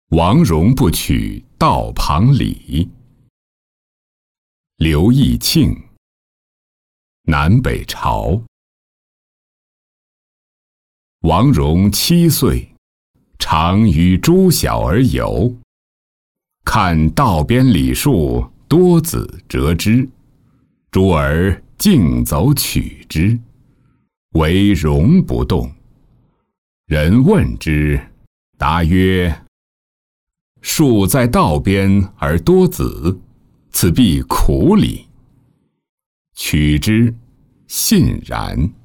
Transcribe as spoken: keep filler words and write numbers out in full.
王戎不取道旁礼。刘义庆。南北朝。王戎七岁，常与诸小而游，看道边李树，多子折枝，诸儿竞走取之，惟戎不动。人问之，答曰：树在道边而多子，此必苦矣。取之，信然。